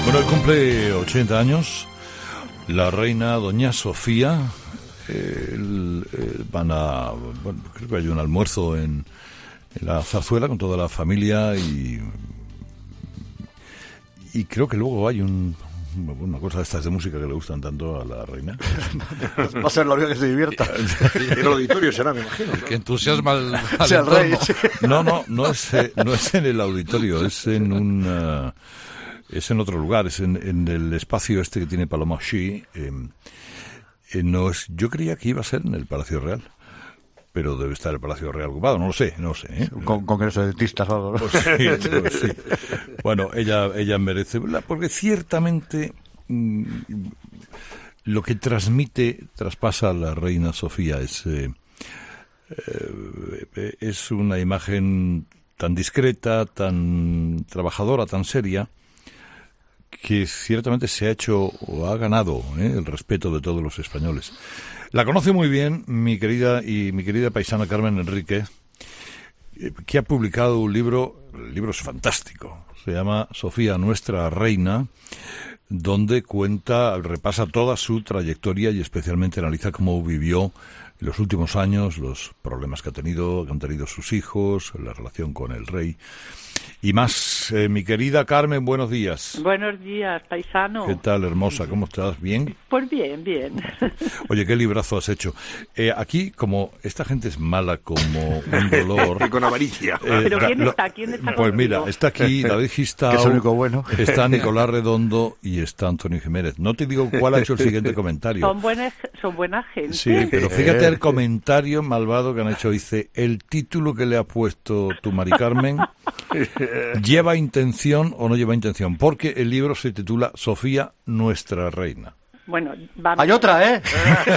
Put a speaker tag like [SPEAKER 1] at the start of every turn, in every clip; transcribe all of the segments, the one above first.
[SPEAKER 1] Bueno, hoy cumple 80 años la reina doña Sofía. Bueno, creo que hay un almuerzo en la Zarzuela con toda la familia y creo que luego hay una cosa de estas de música que le gustan tanto a la reina.
[SPEAKER 2] Va a ser la única que se divierta.
[SPEAKER 3] El auditorio será, me imagino, ¿no?
[SPEAKER 4] Que entusiasma al
[SPEAKER 2] Sea el rey.
[SPEAKER 1] No es en el auditorio, es en otro lugar, es en el espacio este que tiene Paloma Xi. Yo creía que iba a ser en el Palacio Real, pero debe estar el Palacio Real ocupado, no lo sé.
[SPEAKER 2] Un congreso de dentistas o algo, ¿no?
[SPEAKER 1] Pues sí. Bueno, ella merece, porque ciertamente lo que traspasa a la reina Sofía es una imagen tan discreta, tan trabajadora, tan seria, que ciertamente se ha hecho o ha ganado el respeto de todos los españoles. La conoce muy bien mi querida paisana Carmen Enrique, que ha publicado un libro. El libro es fantástico, se llama Sofía, nuestra reina, donde repasa toda su trayectoria y especialmente analiza cómo vivió en los últimos años, los problemas que han tenido sus hijos, la relación con el rey y más. Mi querida Carmen, buenos días.
[SPEAKER 5] Buenos días, paisano.
[SPEAKER 1] ¿Qué tal, hermosa? ¿Cómo estás? ¿Bien?
[SPEAKER 5] Pues bien.
[SPEAKER 1] Oye, qué librazo has hecho. Aquí, como esta gente es mala como un dolor...
[SPEAKER 3] Y con avaricia.
[SPEAKER 5] ¿Pero quién está? ¿Quién está?
[SPEAKER 1] Pues mira, está aquí David Gistao,
[SPEAKER 2] que es el único bueno.
[SPEAKER 1] Está Nicolás Redondo y está Antonio Jiménez. No te digo cuál ha hecho el siguiente comentario.
[SPEAKER 5] Son buena gente.
[SPEAKER 1] Sí, pero fíjate el comentario malvado que han hecho. Dice, el título que le ha puesto tu Mari Carmen... ¿Lleva intención o no lleva intención? Porque el libro se titula Sofía, nuestra reina.
[SPEAKER 5] Bueno, vamos.
[SPEAKER 2] Hay otra, ¿eh?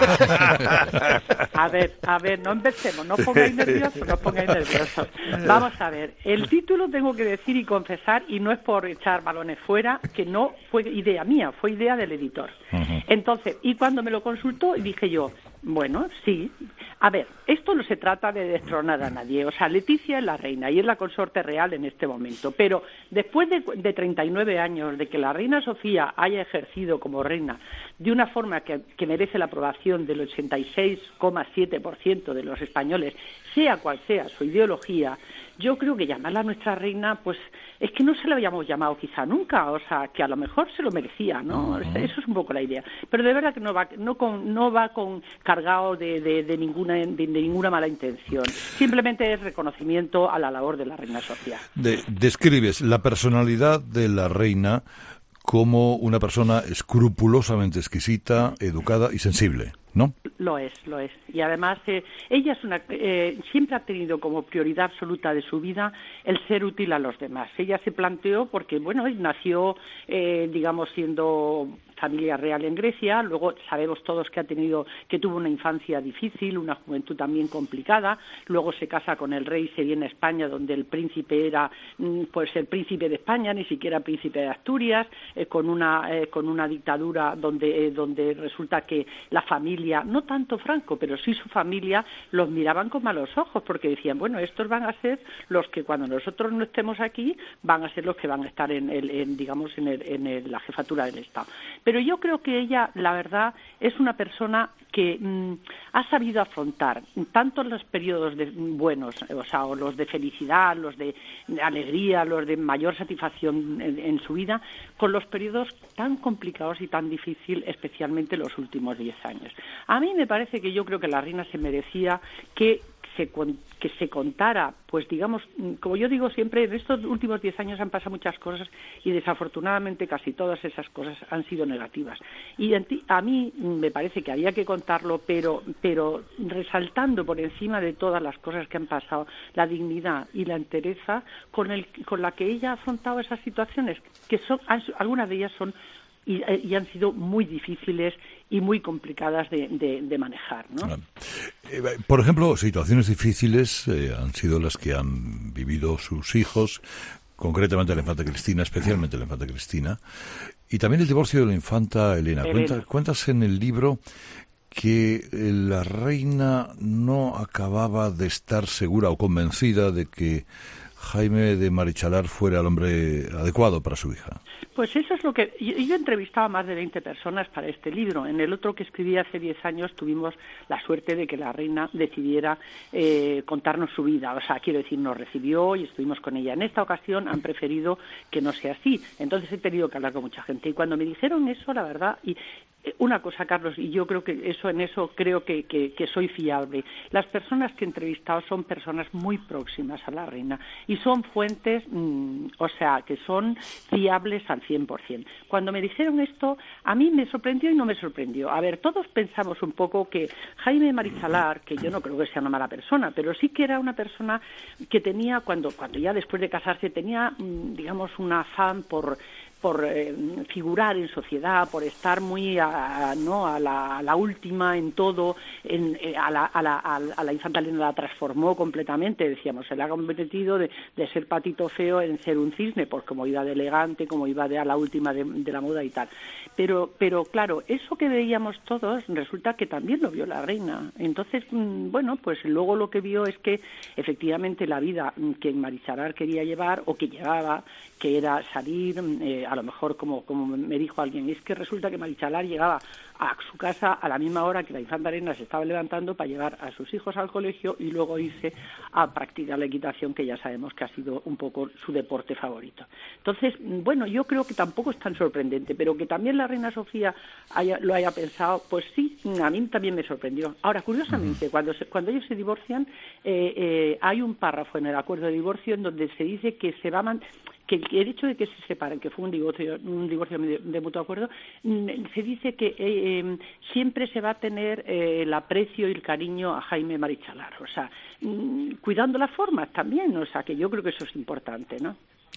[SPEAKER 5] A ver, no empecemos, no os pongáis nerviosos. Vamos a ver, el título tengo que decir y confesar, y no es por echar balones fuera, que no fue idea mía, fue idea del editor. Uh-huh. Entonces, y cuando me lo consultó, dije yo, bueno, sí. A ver, esto no se trata de destronar a nadie. O sea, Leticia es la reina y es la consorte real en este momento. Pero después de 39 años de que la reina Sofía haya ejercido como reina de una forma que merece la aprobación del 86,7% de los españoles, sea cual sea su ideología, yo creo que llamarla nuestra reina, pues es que no se la habíamos llamado quizá nunca, o sea, que a lo mejor se lo merecía, ¿no? Uh-huh. Eso es un poco la idea. Pero de verdad que no va con cargado de ninguna mala intención. Simplemente es reconocimiento a la labor de la reina Sofía.
[SPEAKER 1] Describes la personalidad de la reina como una persona escrupulosamente exquisita, educada y sensible, ¿no? Lo es.
[SPEAKER 5] Y además ella siempre ha tenido como prioridad absoluta de su vida el ser útil a los demás. Ella se planteó porque, bueno, nació, siendo familia real en Grecia, luego sabemos todos que tuvo una infancia difícil, una juventud también complicada, luego se casa con el rey, se viene a España donde el príncipe era pues el príncipe de España, ni siquiera príncipe de Asturias, con una dictadura donde resulta que la familia, no tanto Franco, pero sí su familia, los miraban con malos ojos porque decían, bueno, estos van a ser los que cuando nosotros no estemos aquí van a ser los que van a estar en la jefatura del Estado. Pero yo creo que ella, la verdad, es una persona que ha sabido afrontar tanto los periodos buenos, o los de felicidad, los de alegría, los de mayor satisfacción en su vida, con los periodos tan complicados y tan difíciles, especialmente los últimos 10 años. A mí me parece que yo creo que la reina se merecía que se contara, pues digamos, como yo digo siempre, en estos últimos 10 años han pasado muchas cosas y desafortunadamente casi todas esas cosas han sido negativas. Y a mí me parece que había que contarlo, pero resaltando por encima de todas las cosas que han pasado, la dignidad y la entereza con la que ella ha afrontado esas situaciones, que algunas de ellas son y han sido muy difíciles y muy complicadas de manejar, ¿no?
[SPEAKER 1] Por ejemplo, situaciones difíciles han sido las que han vivido sus hijos, concretamente la infanta Cristina, especialmente la infanta Cristina, y también el divorcio de la infanta Elena. Cuentas en el libro que la reina no acababa de estar segura o convencida de que Jaime de Marichalar fuera el hombre adecuado para su hija?
[SPEAKER 5] Pues eso es lo que... Yo entrevistaba a más de 20 personas para este libro. En el otro que escribí hace 10 años tuvimos la suerte de que la reina decidiera contarnos su vida. O sea, quiero decir, nos recibió y estuvimos con ella. En esta ocasión han preferido que no sea así. Entonces he tenido que hablar con mucha gente. Y cuando me dijeron eso, la verdad... Una cosa, Carlos, y yo creo que en eso creo que soy fiable. Las personas que he entrevistado son personas muy próximas a la reina y son fuentes, o sea, que son fiables al 100%. Cuando me dijeron esto, a mí me sorprendió y no me sorprendió. A ver, todos pensamos un poco que Jaime Marichalar, que yo no creo que sea una mala persona, pero sí que era una persona que tenía, cuando ya después de casarse, tenía, digamos, un afán por figurar en sociedad, por estar muy a la última en todo, a la infanta Elena la transformó completamente, decíamos, se le ha convertido de ser patito feo en ser un cisne, pues como iba de elegante, como iba a la última de la moda y tal. Pero claro, eso que veíamos todos resulta que también lo vio la reina. Entonces, bueno, pues luego lo que vio es que efectivamente la vida que Marichalar quería llevar o que llevaba, que era salir, a lo mejor como me dijo alguien, es que resulta que Marichalar llegaba a su casa a la misma hora que la infanta Elena se estaba levantando para llevar a sus hijos al colegio y luego irse a practicar la equitación, que ya sabemos que ha sido un poco su deporte favorito. Entonces, bueno, yo creo que tampoco es tan sorprendente, pero que también la reina Sofía lo haya pensado, pues sí, a mí también me sorprendió. Ahora, curiosamente, cuando ellos se divorcian, hay un párrafo en el acuerdo de divorcio en donde se dice que se va a que el hecho de que se separen, que fue un divorcio de mutuo acuerdo, se dice que siempre se va a tener el aprecio y el cariño a Jaime Marichalar, o sea, cuidando las formas también, o sea, que yo creo que eso es importante, ¿no?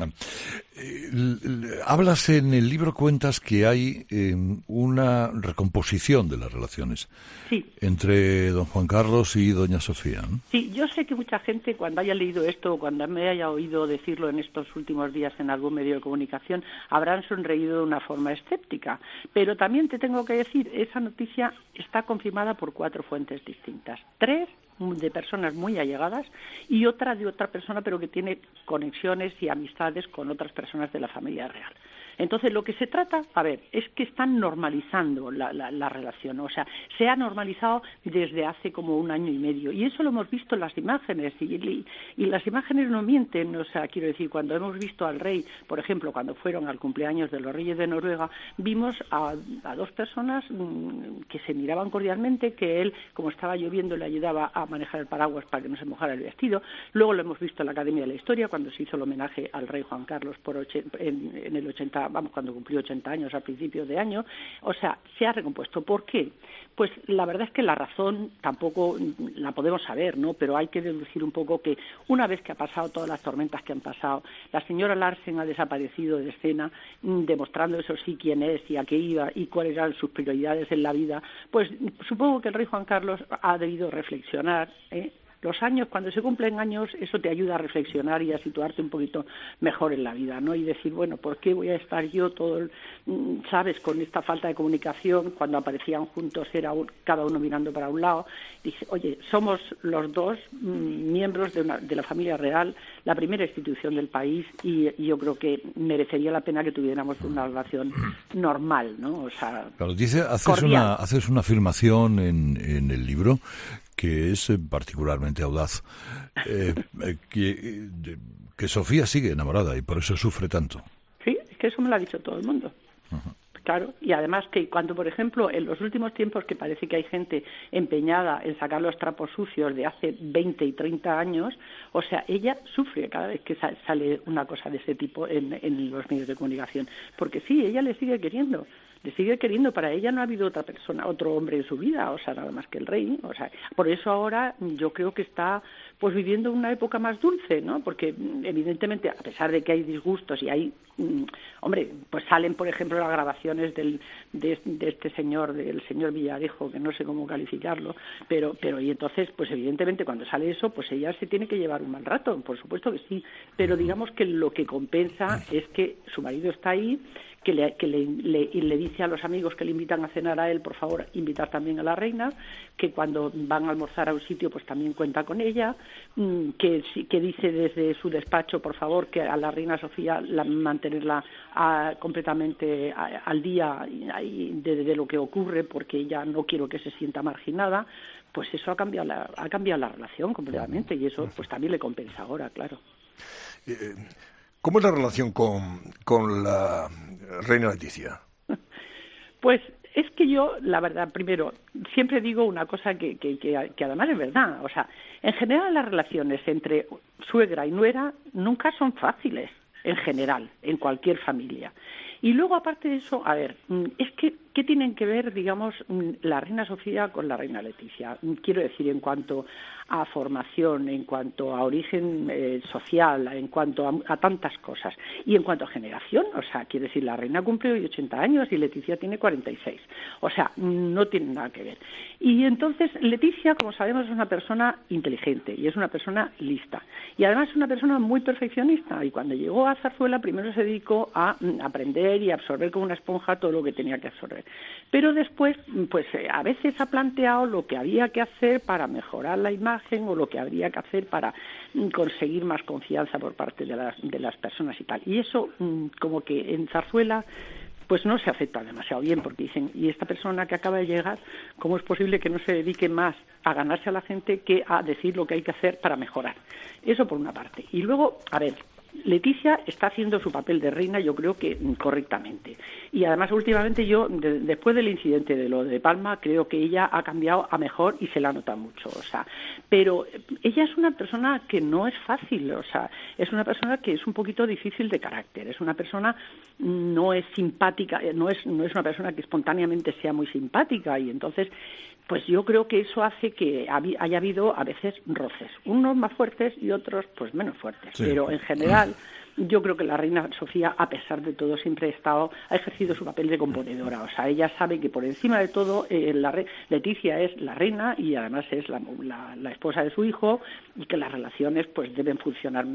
[SPEAKER 1] Hablas en el libro, cuentas que hay una recomposición de las relaciones entre don Juan Carlos y doña Sofía, ¿no?
[SPEAKER 5] Sí, yo sé que mucha gente cuando haya leído esto o cuando me haya oído decirlo en estos últimos días en algún medio de comunicación habrán sonreído de una forma escéptica, pero también te tengo que decir, esa noticia está confirmada por 4 fuentes distintas, 3 de personas muy allegadas y otra de otra persona, pero que tiene conexiones y amistades con otras personas de la familia real. Entonces, lo que se trata, a ver, es que están normalizando la relación, o sea, se ha normalizado desde hace como 1 año y medio, y eso lo hemos visto en las imágenes, y las imágenes no mienten, o sea, quiero decir, cuando hemos visto al rey, por ejemplo, cuando fueron al cumpleaños de los reyes de Noruega, vimos a 2 personas que se miraban cordialmente, que él, como estaba lloviendo, le ayudaba a manejar el paraguas para que no se mojara el vestido. Luego lo hemos visto en la Academia de la Historia, cuando se hizo el homenaje al rey Juan Carlos en el 80, cuando cumplió 80 años, a principios de año. O sea, se ha recompuesto. ¿Por qué? Pues la verdad es que la razón tampoco la podemos saber, ¿no? Pero hay que deducir un poco que una vez que ha pasado todas las tormentas que han pasado, la señora Larsen ha desaparecido de escena, demostrando eso sí quién es y a qué iba y cuáles eran sus prioridades en la vida, pues supongo que el rey Juan Carlos ha debido reflexionar, Los años, cuando se cumplen años, eso te ayuda a reflexionar y a situarte un poquito mejor en la vida, ¿no? Y decir, bueno, ¿por qué voy a estar yo sabes, con esta falta de comunicación? Cuando aparecían juntos era cada uno mirando para un lado. Dice, oye, somos los 2 miembros de la familia real, la primera institución del país, y yo creo que merecería la pena que tuviéramos una relación normal, ¿no? O sea,
[SPEAKER 1] claro, haces una afirmación en el libro que es particularmente audaz, que Sofía sigue enamorada y por eso sufre tanto.
[SPEAKER 5] Sí, es que eso me lo ha dicho todo el mundo. Uh-huh. Claro, y además que cuando, por ejemplo, en los últimos tiempos que parece que hay gente empeñada en sacar los trapos sucios de hace 20 y 30 años, o sea, ella sufre cada vez que sale una cosa de ese tipo en los medios de comunicación, porque sí, ella le sigue queriendo, para ella no ha habido otra persona, otro hombre en su vida, o sea, nada más que el rey, o sea, por eso ahora yo creo que está pues viviendo una época más dulce, ¿no? Porque evidentemente, a pesar de que hay disgustos y hay, pues salen, por ejemplo, las grabaciones de este señor, del señor Villarejo, que no sé cómo calificarlo, pero y entonces, pues evidentemente cuando sale eso, pues ella se tiene que llevar un mal rato, por supuesto que sí, pero digamos que lo que compensa es que su marido está ahí, que le dice a los amigos que le invitan a cenar a él, por favor, invitar también a la reina, que cuando van a almorzar a un sitio, pues también cuenta con ella, que dice desde su despacho, por favor, que a la reina Sofía mantenerla completamente al día de lo que ocurre, porque ella no quiero que se sienta marginada. Pues eso ha cambiado la relación completamente, y eso pues también le compensa ahora, claro.
[SPEAKER 4] ¿Cómo es la relación con la reina Leticia?
[SPEAKER 5] Pues es que yo, la verdad, primero, siempre digo una cosa que además es verdad. O sea, en general las relaciones entre suegra y nuera nunca son fáciles, en general, en cualquier familia. Y luego, aparte de eso, a ver, es que, ¿qué tienen que ver, digamos, la reina Sofía con la reina Leticia? Quiero decir, en cuanto a formación, en cuanto a origen social, en cuanto a tantas cosas. Y en cuanto a generación, o sea, quiero decir, la reina cumple hoy 80 años y Leticia tiene 46. O sea, no tiene nada que ver. Y entonces, Leticia, como sabemos, es una persona inteligente y es una persona lista. Y además es una persona muy perfeccionista. Y cuando llegó a Zarzuela, primero se dedicó a aprender y absorber como una esponja todo lo que tenía que absorber. Pero después, pues a veces ha planteado lo que había que hacer para mejorar la imagen o lo que habría que hacer para conseguir más confianza por parte de las personas y tal. Y eso, como que en Zarzuela, pues no se acepta demasiado bien, porque dicen, y esta persona que acaba de llegar, ¿cómo es posible que no se dedique más a ganarse a la gente que a decir lo que hay que hacer para mejorar? Eso por una parte. Y luego, a ver, Leticia está haciendo su papel de reina, yo creo que correctamente. Y además, últimamente yo, después del incidente de lo de Palma, creo que ella ha cambiado a mejor y se la nota mucho. O sea, pero ella es una persona que no es fácil, o sea, es una persona que es un poquito difícil de carácter, es una persona no es simpática, no es una persona que espontáneamente sea muy simpática, y entonces pues yo creo que eso hace que haya habido a veces roces, unos más fuertes y otros pues menos fuertes, sí. Pero en general yo creo que la reina Sofía, a pesar de todo, siempre ha ejercido su papel de componedora. O sea, ella sabe que por encima de todo Leticia es la reina y además es la esposa de su hijo, y que las relaciones pues deben funcionar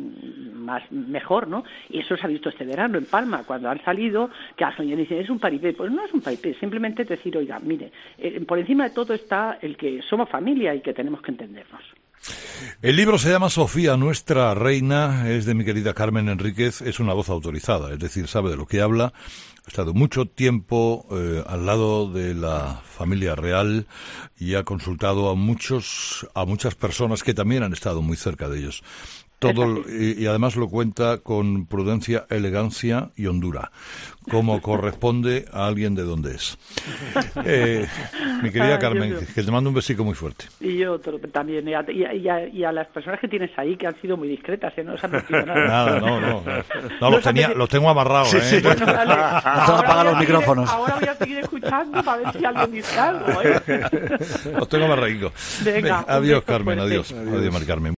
[SPEAKER 5] mejor, ¿no? Y eso se ha visto este verano en Palma, cuando han salido, que a Sonia dicen, es un paripé. Pues no es un paripé, simplemente es decir, oiga, mire, por encima de todo está el que somos familia y que tenemos que entendernos.
[SPEAKER 1] El libro se llama Sofía, nuestra reina, es de mi querida Carmen Enríquez, es una voz autorizada, es decir, sabe de lo que habla, ha estado mucho tiempo al lado de la familia real y ha consultado a muchas personas que también han estado muy cerca de ellos. Y además lo cuenta con prudencia, elegancia y hondura, como corresponde a alguien de donde es. Mi querida Carmen, que te mando un besico muy fuerte.
[SPEAKER 5] Y yo también, y a las personas que tienes ahí, que han sido muy discretas, no se han metido nada.
[SPEAKER 1] No, los tengo amarrados.
[SPEAKER 2] Sí.
[SPEAKER 5] Bueno, dale.
[SPEAKER 2] Apaga los micrófonos.
[SPEAKER 5] Ahora voy a seguir escuchando para ver si alguien dice algo.
[SPEAKER 1] Los tengo amarraditos.
[SPEAKER 5] Venga,
[SPEAKER 1] adiós, Carmen, adiós, Mari Carmen.